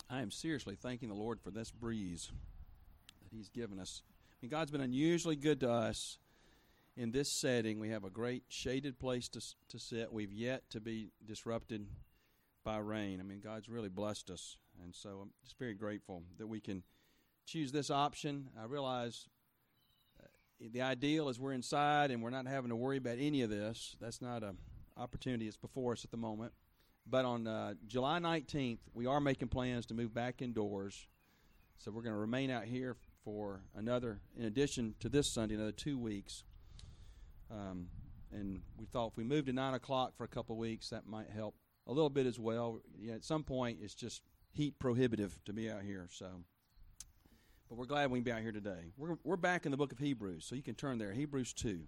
I am seriously thanking the Lord for this breeze that He's given us. I mean, God's been unusually good to us in this setting. We have a great shaded place to sit. We've yet to be disrupted by rain. I mean, God's really blessed us, and so I'm just very grateful that we can choose this option. I realize the ideal is we're inside and we're not having to worry about any of this. That's not an opportunity that's before us at the moment. But on July 19th, we are making plans to move back indoors. So we're going to remain out here for another, in addition to this Sunday, another 2 weeks. And we thought if we moved to 9 o'clock for a couple of weeks, that might help a little bit as well. Yeah, at some point, it's just heat prohibitive to be out here. But we're glad we can be out here today. We're back in the book of Hebrews, so you can turn there, Hebrews 2.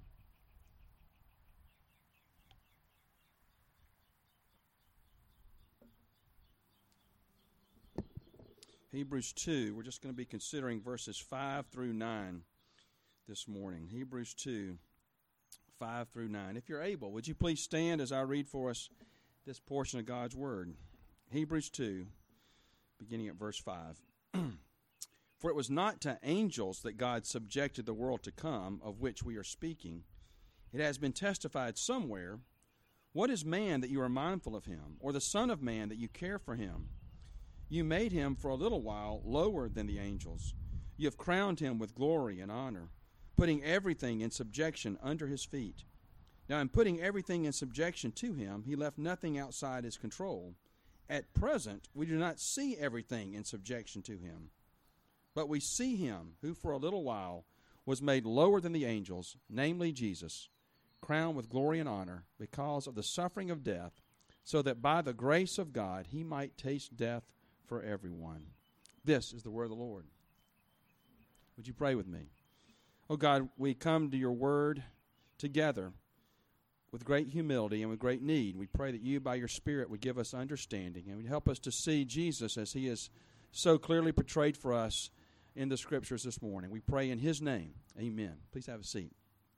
Hebrews 2, we're just going to be considering verses 5 through 9 this morning. Hebrews 2, 5 through 9. If you're able, would you please stand as I read for us this portion of God's Word? Hebrews 2, beginning at verse 5. For it was not to angels that God subjected the world to come, of which we are speaking. It has been testified somewhere, what is man that you are mindful of him, or the son of man that you care for him? You made him for a little while lower than the angels. You have crowned him with glory and honor, putting everything in subjection under his feet. Now in putting everything in subjection to him, he left nothing outside his control. At present, we do not see everything in subjection to him. But we see him who for a little while was made lower than the angels, namely Jesus, crowned with glory and honor because of the suffering of death, so that by the grace of God he might taste death for everyone. This is the word of the Lord. Would you pray with me? Oh God, we come to your word together with great humility and with great need. We pray that you by your Spirit would give us understanding and would help us to see Jesus as he is so clearly portrayed for us in the Scriptures this morning. We pray in his name. Amen. Please have a seat.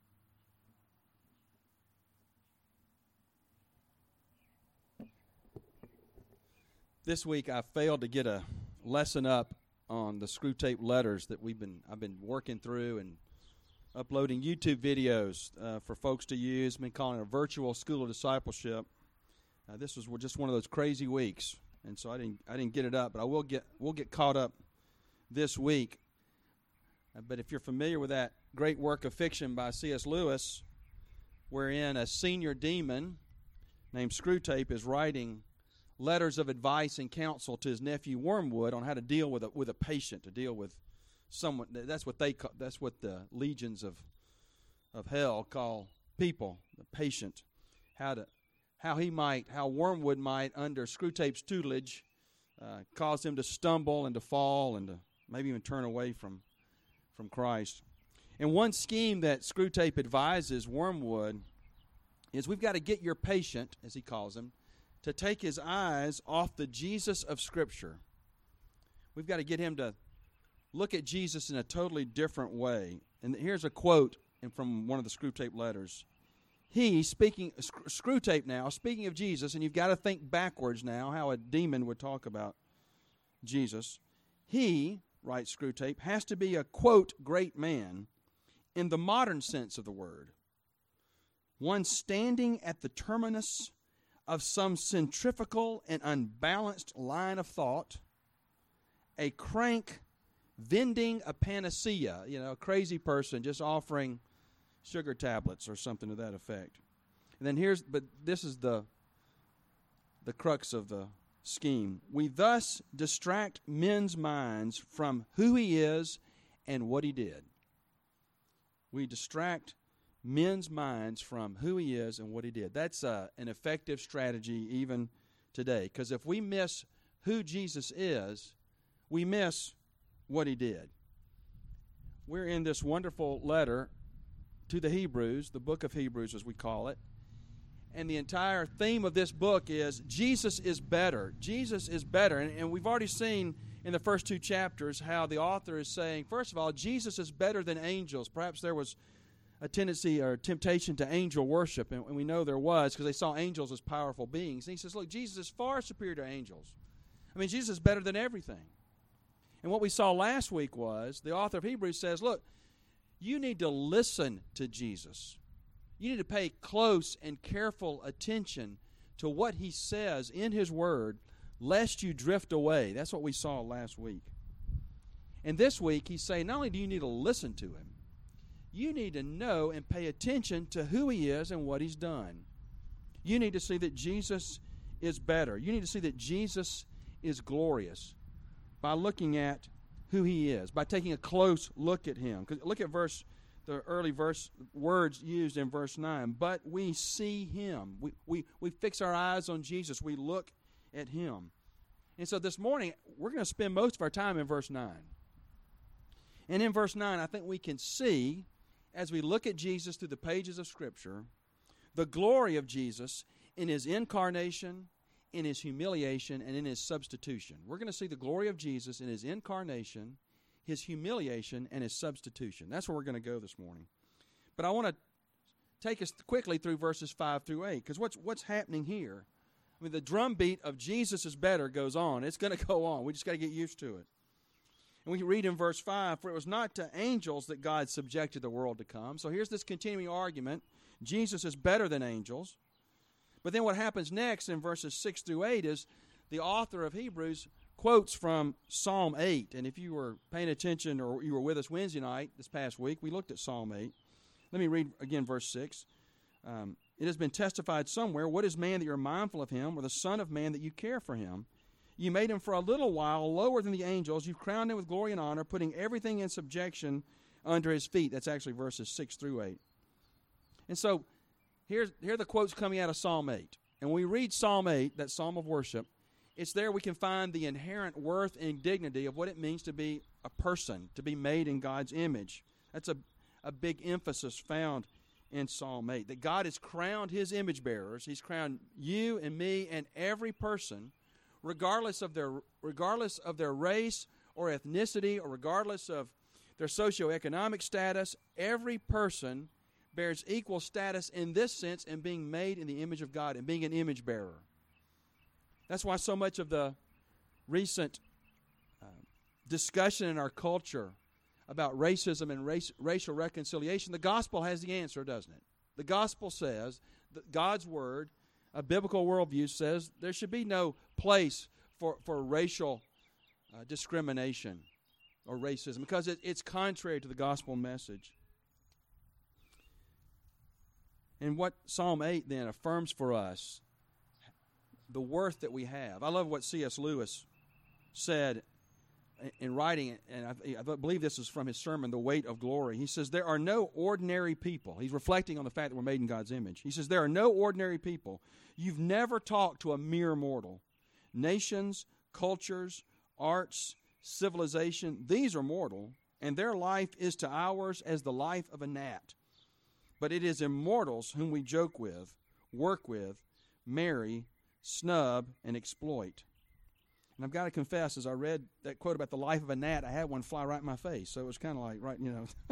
This week I failed to get a lesson up on the screw tape letters that I've been working through and uploading YouTube videos for folks to use. I've been calling it a virtual school of discipleship. This was just one of those crazy weeks, and so I didn't get it up, but we'll get caught up this week. But if you're familiar with that great work of fiction by C.S. Lewis, wherein a senior demon named Screwtape is writing letters of advice and counsel to his nephew Wormwood on how to deal with a patient, to deal with someone. That's what the legions of hell call people, the patient. How Wormwood might, under Screwtape's tutelage, cause him to stumble and to fall and to maybe even turn away from Christ. And one scheme that Screwtape advises Wormwood is we've got to get your patient, as he calls him, to take his eyes off the Jesus of Scripture. We've got to get him to look at Jesus in a totally different way. And here's a quote from one of the Screwtape letters. Screwtape now, speaking of Jesus, and you've got to think backwards now how a demon would talk about Jesus. He, writes Screwtape, has to be a, quote, great man in the modern sense of the word. One standing at the terminus of some centrifugal and unbalanced line of thought, a crank vending a panacea, a crazy person just offering sugar tablets or something to that effect. And then this is the crux of the scheme. We thus distract men's minds from who he is and what he did. We distract men's minds from who he is and what he did. That's an effective strategy even today. Because if we miss who Jesus is, we miss what he did. We're in this wonderful letter to the Hebrews, the book of Hebrews as we call it. And the entire theme of this book is Jesus is better. Jesus is better. And we've already seen in the first two chapters how the author is saying, first of all, Jesus is better than angels. Perhaps there was a tendency or temptation to angel worship, and we know there was because they saw angels as powerful beings. And he says, look, Jesus is far superior to angels. I mean, Jesus is better than everything. And what we saw last week was the author of Hebrews says, look, you need to listen to Jesus. You need to pay close and careful attention to what he says in his word, lest you drift away. That's what we saw last week. And this week, he's saying not only do you need to listen to him, you need to know and pay attention to who he is and what he's done. You need to see that Jesus is better. You need to see that Jesus is glorious by looking at who he is, by taking a close look at him. Look at the early words used in verse 9. But we see him. We fix our eyes on Jesus. We look at him. And so this morning, we're going to spend most of our time in verse 9. And in verse 9, I think we can see, as we look at Jesus through the pages of Scripture, the glory of Jesus in his incarnation, in his humiliation, and in his substitution. We're going to see the glory of Jesus in his incarnation, his humiliation, and his substitution. That's where we're going to go this morning. But I want to take us quickly through verses 5 through 8, because what's happening here? I mean, the drumbeat of Jesus is better goes on. It's going to go on. We just got to get used to it. And we read in verse 5, for it was not to angels that God subjected the world to come. So here's this continuing argument. Jesus is better than angels. But then what happens next in verses 6 through 8 is the author of Hebrews quotes from Psalm 8. And if you were paying attention or you were with us Wednesday night this past week, we looked at Psalm 8. Let me read again verse 6. It has been testified somewhere, what is man that you're mindful of him, or the son of man that you care for him? You made him for a little while lower than the angels. You've crowned him with glory and honor, putting everything in subjection under his feet. That's actually verses 6 through 8. And so here are the quotes coming out of Psalm 8. And when we read Psalm 8, that psalm of worship, it's there we can find the inherent worth and dignity of what it means to be a person, to be made in God's image. That's a big emphasis found in Psalm 8, that God has crowned his image bearers. He's crowned you and me and every person, regardless of their race or ethnicity, or regardless of their socioeconomic status. Every person bears equal status in this sense in being made in the image of God and being an image bearer. That's why so much of the recent discussion in our culture about racism and racial reconciliation, the gospel has the answer, doesn't it? The gospel says that God's word, a biblical worldview, says there should be no place for racial discrimination or racism, because it's contrary to the gospel message. And what Psalm 8 then affirms for us, the worth that we have. I love what C.S. Lewis said in writing, and I believe this is from his sermon, The Weight of Glory. He says, there are no ordinary people. He's reflecting on the fact that we're made in God's image. He says, there are no ordinary people. You've never talked to a mere mortal. Nations, cultures, arts, civilization, these are mortal, and their life is to ours as the life of a gnat. But it is immortals whom we joke with, work with, marry, snub, and exploit. And I've got to confess, as I read that quote about the life of a gnat, I had one fly right in my face. So it was kind of like, right,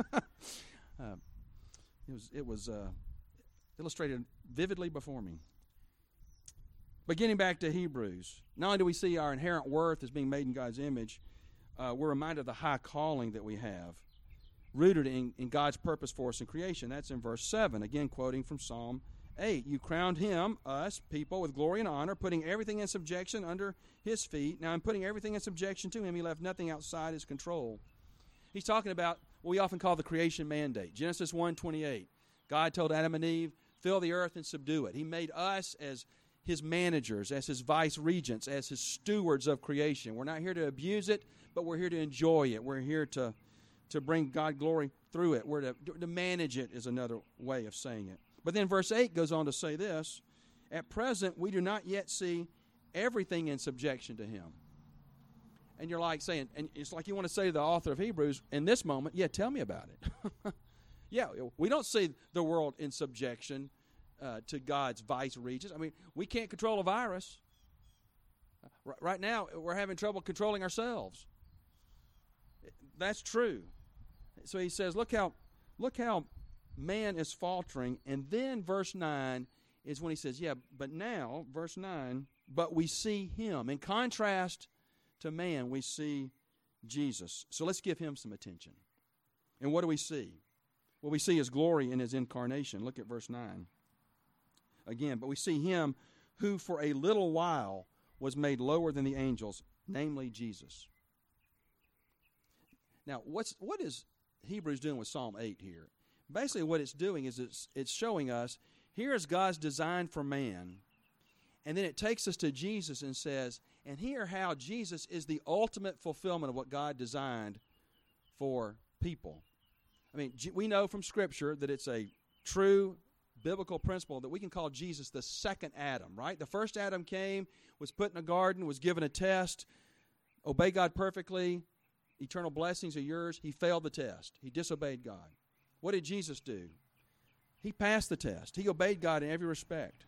it was illustrated vividly before me. But getting back to Hebrews, not only do we see our inherent worth as being made in God's image, we're reminded of the high calling that we have, rooted in God's purpose for us in creation. That's in verse 7, again quoting from Psalm 8. You crowned him, us, people, with glory and honor, putting everything in subjection under his feet. Now, in putting everything in subjection to him, he left nothing outside his control. He's talking about what we often call the creation mandate. Genesis 1:28. God told Adam and Eve, fill the earth and subdue it. He made us as his managers, as his vice regents, as his stewards of creation. We're not here to abuse it, but we're here to enjoy it. We're here to bring God glory through it. We're to manage it is another way of saying it. But then verse 8 goes on to say this, at present we do not yet see everything in subjection to him. And you're like saying, and it's like you want to say to the author of Hebrews, in this moment, yeah, tell me about it. Yeah, we don't see the world in subjection to God's vice regents. I mean, we can't control a virus. Right now, we're having trouble controlling ourselves. That's true. So he says, look how man is faltering. And then verse 9 is when he says, yeah, but now, verse 9, but we see him. In contrast to man, we see Jesus. So let's give him some attention. And what do we see? Well, we see his glory in his incarnation. Look at verse 9. Again, but we see him who for a little while was made lower than the angels, namely Jesus. Now, what is Hebrews doing with Psalm 8 here? Basically what it's doing is it's showing us, here is God's design for man, and then it takes us to Jesus and says, and here how Jesus is the ultimate fulfillment of what God designed for people. I mean, we know from Scripture that it's a true biblical principle that we can call Jesus the second Adam, right? The first Adam came, was put in a garden, was given a test, obey God perfectly, eternal blessings are yours. He failed the test. He disobeyed God. What did Jesus do? He passed the test. He obeyed God in every respect.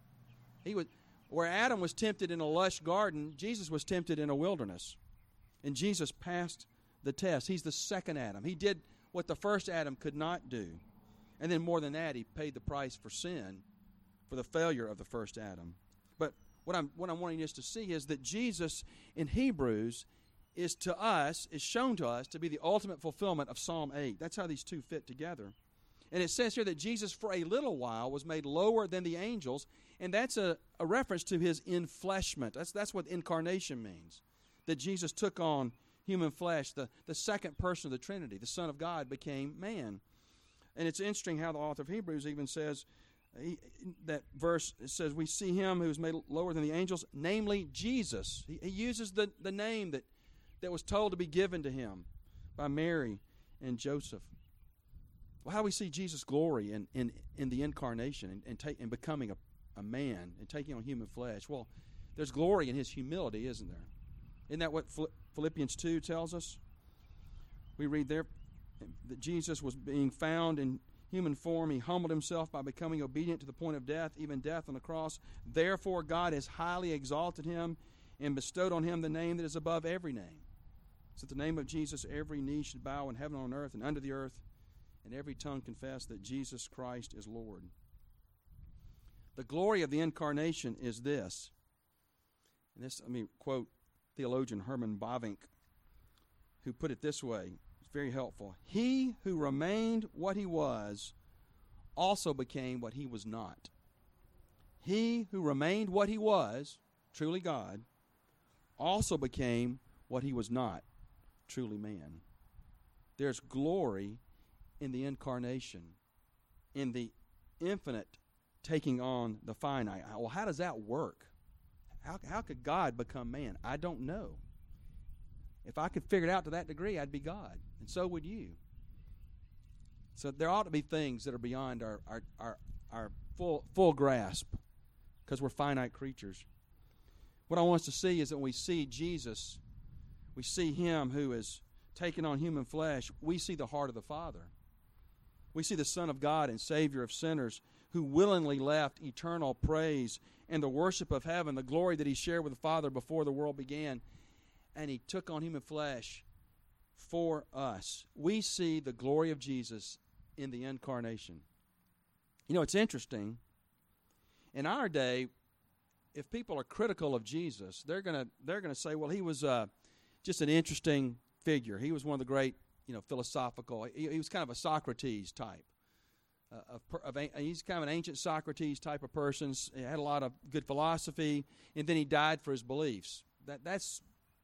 Where Adam was tempted in a lush garden, Jesus was tempted in a wilderness. And Jesus passed the test. He's the second Adam. He did what the first Adam could not do. And then more than that, he paid the price for sin, for the failure of the first Adam. But what I'm wanting us to see is that Jesus in Hebrews is shown to us to be the ultimate fulfillment of Psalm 8. That's how these two fit together. And it says here that Jesus for a little while was made lower than the angels, and that's a reference to his enfleshment. That's what incarnation means, that Jesus took on human flesh. The second person of the Trinity, the Son of God, became man. And it's interesting how the author of Hebrews even says, that verse, it says, we see him who was made lower than the angels, namely Jesus. He uses the name that was told to be given to him by Mary and Joseph. Well, how do we see Jesus' glory in the incarnation and becoming a man and taking on human flesh? Well, there's glory in his humility, isn't there? Isn't that what Philippians 2 tells us? We read there that Jesus was being found in human form. He humbled himself by becoming obedient to the point of death, even death on the cross. Therefore, God has highly exalted him and bestowed on him the name that is above every name. So at the name of Jesus, every knee should bow in heaven, on earth, and under the earth, and every tongue confess that Jesus Christ is Lord. The glory of the incarnation is this. And this, let me quote theologian Herman Bavinck, who put it this way. It's very helpful. He who remained what he was also became what he was not. He who remained what he was, truly God, also became what he was not, truly man. There's glory in the incarnation, in the infinite taking on the finite. Well, how does that work? How could God become man? I don't know. If I could figure it out to that degree, I'd be God, and so would you. So there ought to be things that are beyond our full grasp, because we're finite creatures. What I want us to see is that when we see Jesus, we see him who is taking on human flesh, we see the heart of the Father. We see the Son of God and Savior of sinners who willingly left eternal praise and the worship of heaven, the glory that he shared with the Father before the world began, and he took on human flesh for us. We see the glory of Jesus in the incarnation. You know, it's interesting. In our day, if people are critical of Jesus, they're going to say, well, he was just an interesting figure. He was one of the great, philosophical. He was kind of a Socrates type. He's kind of an ancient Socrates type of person. He had a lot of good philosophy, and then he died for his beliefs. That's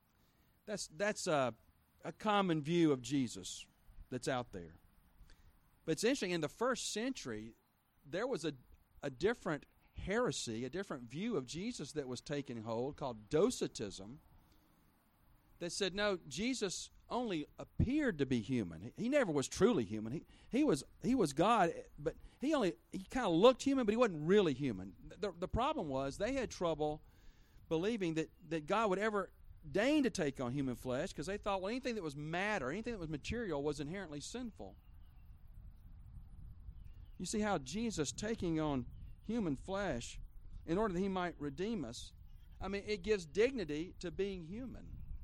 a common view of Jesus that's out there. But it's interesting, in the first century, there was a different heresy, a different view of Jesus that was taking hold, called Docetism, that said, no, Jesus only appeared to be human. He never was truly human. He was God, but he kind of looked human, but he wasn't really human. The problem was they had trouble believing that God would ever deign to take on human flesh, because they thought, well, anything that was matter, anything that was material was inherently sinful. You see how Jesus taking on human flesh in order that he might redeem us, it gives dignity to being human.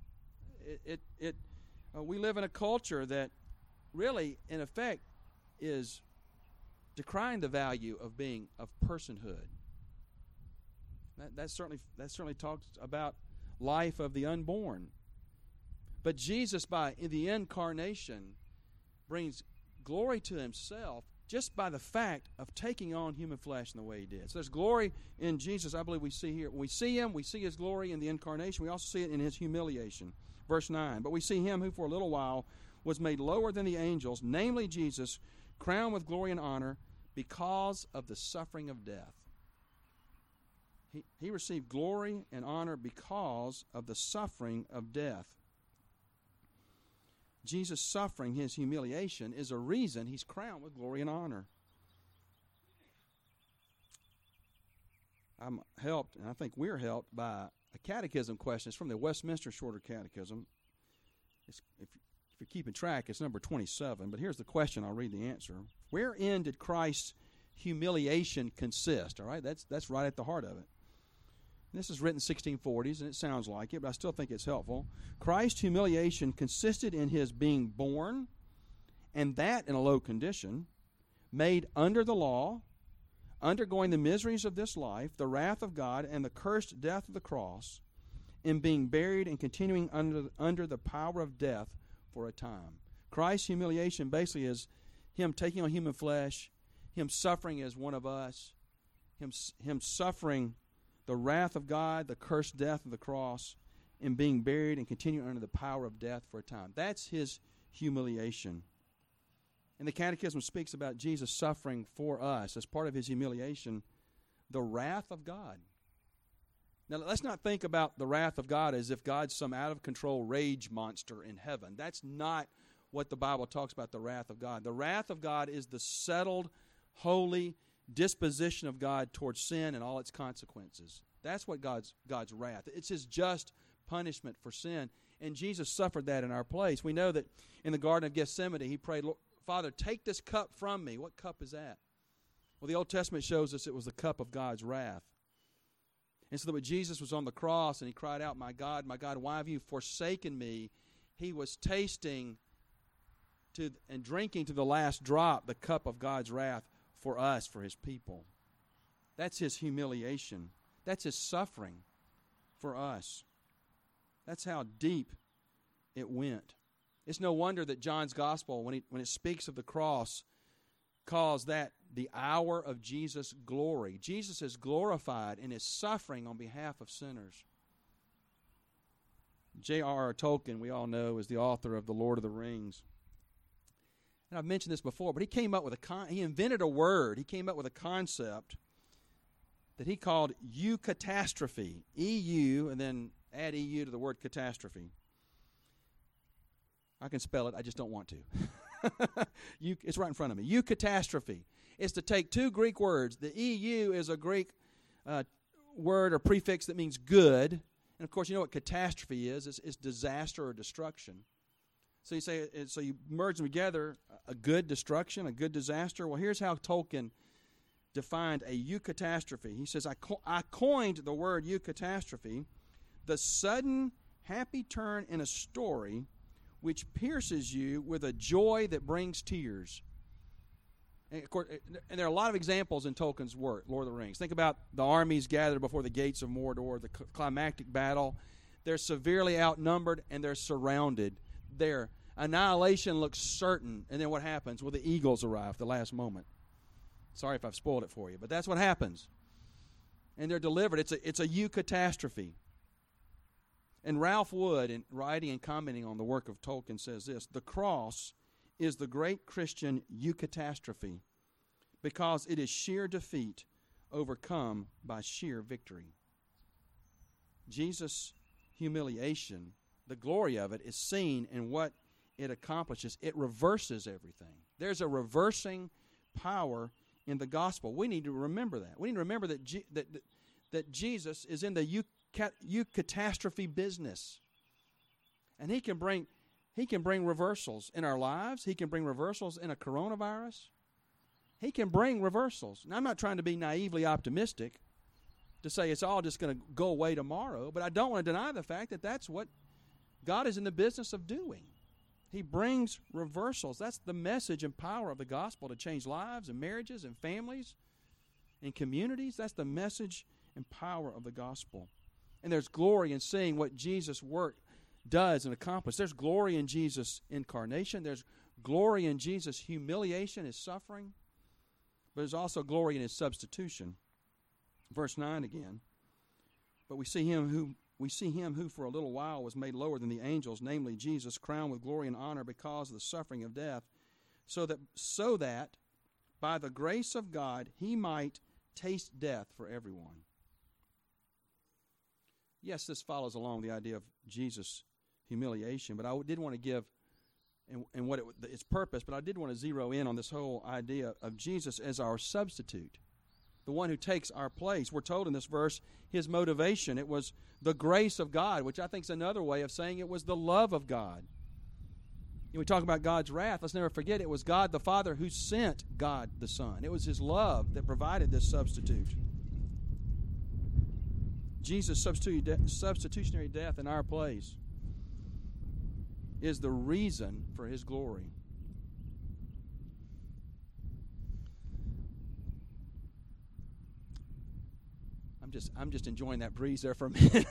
We live in a culture that really, in effect, is decrying the value of personhood. That certainly talks about life of the unborn. But Jesus, by the incarnation, brings glory to himself just by the fact of taking on human flesh in the way he did. So there's glory in Jesus, I believe we see here. When we see him, we see his glory in the incarnation. We also see it in his humiliation. Verse 9, but we see him who for a little while was made lower than the angels, namely Jesus, crowned with glory and honor because of the suffering of death. He received glory and honor because of the suffering of death. Jesus' suffering, his humiliation, is a reason he's crowned with glory and honor. I'm helped, and I think we're helped, by a catechism question. It's from the Westminster Shorter Catechism. If you're keeping track, it's number 27. But here's the question. I'll read the answer. Wherein did Christ's humiliation consist? All right, that's right at the heart of it. This is written 1640s, and it sounds like it, but I still think it's helpful. Christ's humiliation consisted in his being born, and that in a low condition, made under the law, undergoing the miseries of this life, the wrath of God, and the cursed death of the cross, in being buried and continuing under the power of death for a time. Christ's humiliation basically is him taking on human flesh, him suffering as one of us, him suffering the wrath of God, the cursed death of the cross, and being buried and continuing under the power of death for a time. That's his humiliation. And the Catechism speaks about Jesus suffering for us as part of his humiliation, the wrath of God. Now, let's not think about the wrath of God as if God's some out-of-control rage monster in heaven. That's not what the Bible talks about, the wrath of God. The wrath of God is the settled, holy disposition of God towards sin and all its consequences. That's what God's wrath. It's his just punishment for sin. And Jesus suffered that in our place. We know that in the Garden of Gethsemane, he prayed, Father, take this cup from me. What cup is that? Well, the Old Testament shows us it was the cup of God's wrath. And so that when Jesus was on the cross and he cried out, my God, why have you forsaken me? He was tasting and drinking to the last drop the cup of God's wrath for us, for his people. That's his humiliation. That's his suffering for us. That's how deep it went. It's no wonder that John's gospel, when it speaks of the cross, calls that the hour of Jesus' glory. Jesus is glorified in his suffering on behalf of sinners. J.R.R. Tolkien, we all know, is the author of The Lord of the Rings. And I've mentioned this before, but he invented a word. He came up with a concept that he called eucatastrophe. E-U, and then add E-U to the word catastrophe. I can spell it, I just don't want to. It's right in front of me. Eucatastrophe. It's to take two Greek words. The E-U is a Greek word or prefix that means good. And, of course, you know what catastrophe is. It's disaster or destruction. So you merge them together, a good destruction, a good disaster. Well, here's how Tolkien defined a eucatastrophe. He says, I coined the word eucatastrophe, the sudden happy turn in a story which pierces you with a joy that brings tears. And, of course, and there are a lot of examples in Tolkien's work, Lord of the Rings. Think about the armies gathered before the gates of Mordor, the climactic battle. They're severely outnumbered, and they're surrounded. Their annihilation looks certain, and then what happens? Well, the eagles arrive at the last moment. Sorry if I've spoiled it for you, but that's what happens. And they're delivered. It's a eucatastrophe. And Ralph Wood, in writing and commenting on the work of Tolkien, says this: the cross is the great Christian eucatastrophe because it is sheer defeat overcome by sheer victory. Jesus' humiliation, the glory of it, is seen in what it accomplishes. It reverses everything. There's a reversing power in the gospel. We need to remember that. We need to remember that Jesus is in the eucatastrophe business. And he can bring reversals in our lives. He can bring reversals in a coronavirus. He can bring reversals. And I'm not trying to be naively optimistic to say it's all just going to go away tomorrow, but I don't want to deny the fact that that's what God is in the business of doing. He brings reversals. That's the message and power of the gospel, to change lives and marriages and families and communities. That's the message and power of the gospel. And there's glory in seeing what Jesus' work does and accomplishes. There's glory in Jesus' incarnation. There's glory in Jesus' humiliation, his suffering. But there's also glory in his substitution. Verse 9 again. But we see him who for a little while was made lower than the angels, namely Jesus, crowned with glory and honor because of the suffering of death, so that by the grace of God he might taste death for everyone. Yes, this follows along the idea of Jesus' humiliation, but I did want to give and what its purpose, but I did want to zero in on this whole idea of Jesus as our substitute, the one who takes our place. We're told in this verse his motivation, it was the grace of God, which I think is another way of saying it was the love of God. When we talk about God's wrath, let's never forget it was God the Father who sent God the Son. It was his love that provided this substitute. Jesus' substitutionary death in our place is the reason for his glory. I'm just enjoying that breeze there for a minute.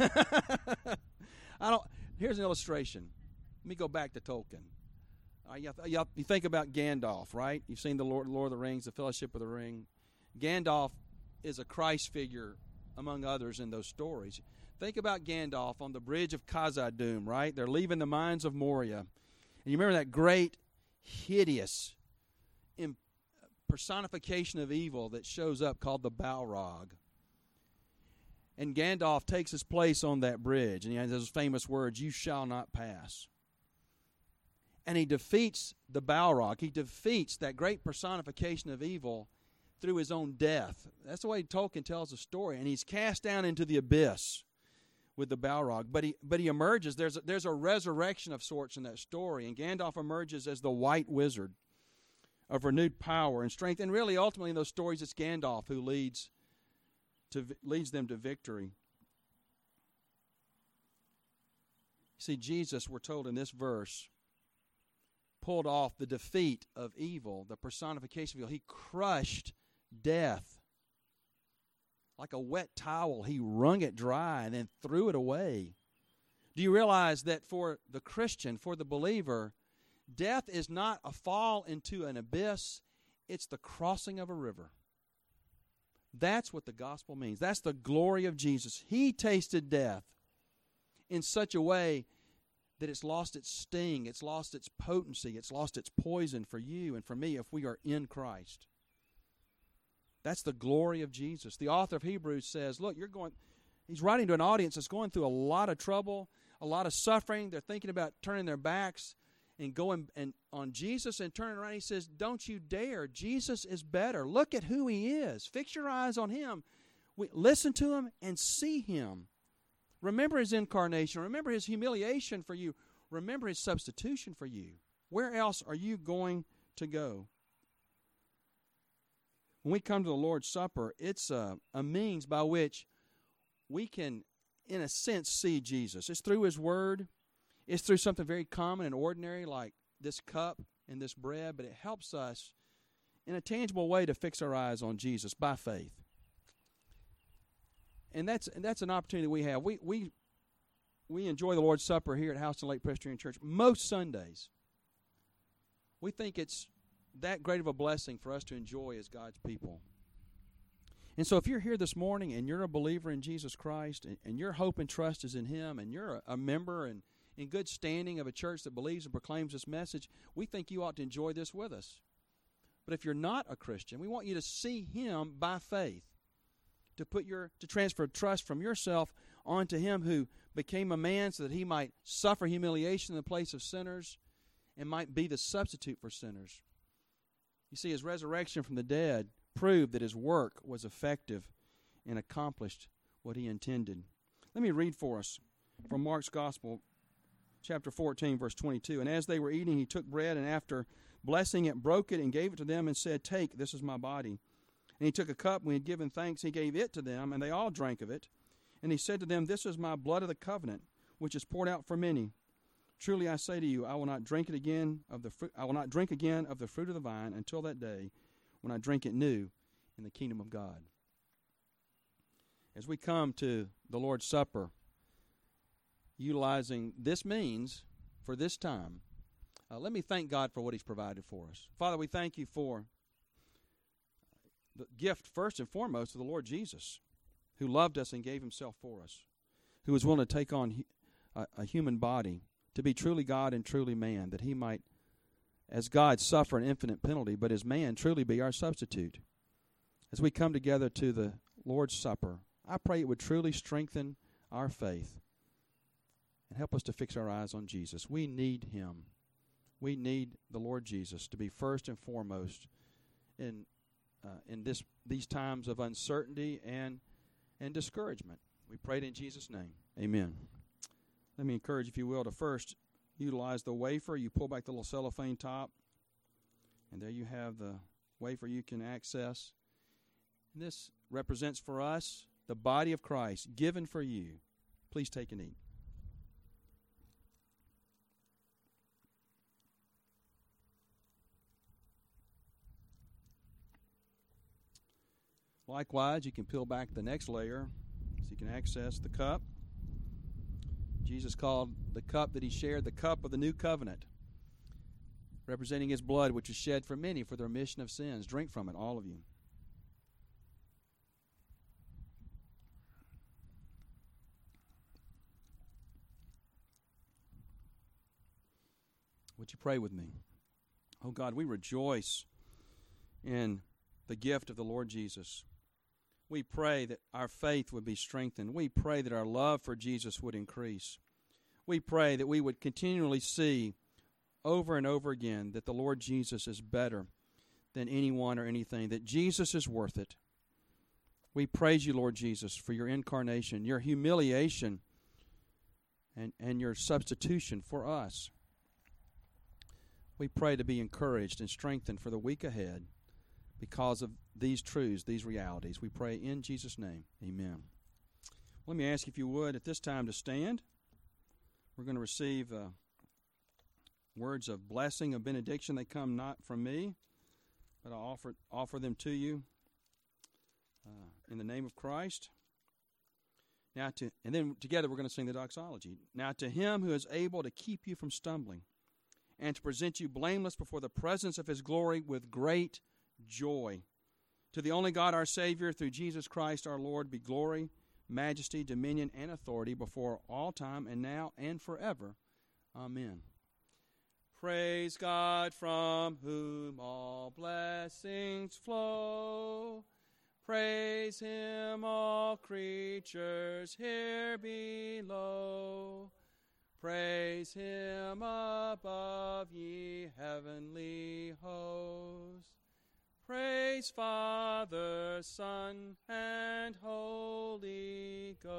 Here's an illustration. Let me go back to Tolkien. You think about Gandalf, right? You've seen the Lord of the Rings, the Fellowship of the Ring. Gandalf is a Christ figure among others in those stories. Think about Gandalf on the bridge of Khazad-dûm, right? They're leaving the mines of Moria. And you remember that great, hideous personification of evil that shows up called the Balrog. And Gandalf takes his place on that bridge, and he has those famous words, "You shall not pass." And he defeats the Balrog. He defeats that great personification of evil through his own death. That's the way Tolkien tells the story. And he's cast down into the abyss with the Balrog. But he emerges. There's a resurrection of sorts in that story. And Gandalf emerges as the White Wizard of renewed power and strength. And really, ultimately, in those stories, it's Gandalf who leads them to victory. See, Jesus, we're told in this verse, pulled off the defeat of evil, the personification of evil. He crushed death. Like a wet towel, he wrung it dry and then threw it away. Do you realize that for the Christian, for the believer, death is not a fall into an abyss, it's the crossing of a river. That's what the gospel means. That's the glory of Jesus. He tasted death in such a way that it's lost its sting, it's lost its potency, it's lost its poison for you and for me if we are in Christ. That's the glory of Jesus. The author of Hebrews says, look, he's writing to an audience that's going through a lot of trouble, a lot of suffering. They're thinking about turning their backs and going on Jesus and turning around. He says, don't you dare. Jesus is better. Look at who he is. Fix your eyes on him. Listen to him and see him. Remember his incarnation. Remember his humiliation for you. Remember his substitution for you. Where else are you going to go? When we come to the Lord's Supper, it's a means by which we can, in a sense, see Jesus. It's through his word. It's through something very common and ordinary like this cup and this bread, but it helps us in a tangible way to fix our eyes on Jesus by faith. And that's an opportunity we have. We enjoy the Lord's Supper here at Houston Lake Presbyterian Church most Sundays. We think it's that great of a blessing for us to enjoy as God's people. And so if you're here this morning and you're a believer in Jesus Christ and your hope and trust is in him and you're a member and in good standing of a church that believes and proclaims this message, we think you ought to enjoy this with us. But if you're not a Christian, we want you to see him by faith, to transfer trust from yourself onto him who became a man so that he might suffer humiliation in the place of sinners and might be the substitute for sinners. You see, his resurrection from the dead proved that his work was effective and accomplished what he intended. Let me read for us from Mark's Gospel, chapter 14, verse 22. And as they were eating, he took bread, and after blessing it, broke it and gave it to them and said, "Take, this is my body." And he took a cup, when he had given thanks, he gave it to them, and they all drank of it. And he said to them, "This is my blood of the covenant, which is poured out for many. Truly I say to you, I will not drink again of the fruit of the vine until that day when I drink it new in the kingdom of God." As we come to the Lord's Supper, utilizing this means for this time. Let me thank God for what He's provided for us. Father, we thank You for the gift, first and foremost, of the Lord Jesus, who loved us and gave Himself for us, who was willing to take on a human body, to be truly God and truly man, that He might, as God, suffer an infinite penalty, but as man, truly be our substitute. As we come together to the Lord's Supper, I pray it would truly strengthen our faith and help us to fix our eyes on Jesus. We need Him. We need the Lord Jesus to be first and foremost in these times of uncertainty and discouragement. We pray it in Jesus' name. Amen. Let me encourage, if you will, to first utilize the wafer. You pull back the little cellophane top, and there you have the wafer you can access. And this represents for us the body of Christ given for you. Please take and eat. Likewise, you can peel back the next layer so you can access the cup. Jesus called the cup that He shared the cup of the new covenant, representing His blood, which is shed for many for the remission of sins. Drink from it, all of you. Would you pray with me? Oh God, we rejoice in the gift of the Lord Jesus. We pray that our faith would be strengthened. We pray that our love for Jesus would increase. We pray that we would continually see over and over again that the Lord Jesus is better than anyone or anything, that Jesus is worth it. We praise You, Lord Jesus, for Your incarnation, Your humiliation, and Your substitution for us. We pray to be encouraged and strengthened for the week ahead because of these truths, these realities. We pray in Jesus' name. Amen. Let me ask you, if you would, at this time to stand. We're going to receive words of blessing, of benediction. They come not from me, but I offer them to you in the name of Christ. And then together we're going to sing the doxology. Now to Him who is able to keep you from stumbling and to present you blameless before the presence of His glory with great joy. To the only God our Savior, through Jesus Christ our Lord, be glory, majesty, dominion, and authority before all time and now and forever. Amen. Praise God, from whom all blessings flow. Praise Him, all creatures here below. Praise Him above, ye heavenly hosts. Praise Father, Son, and Holy Ghost.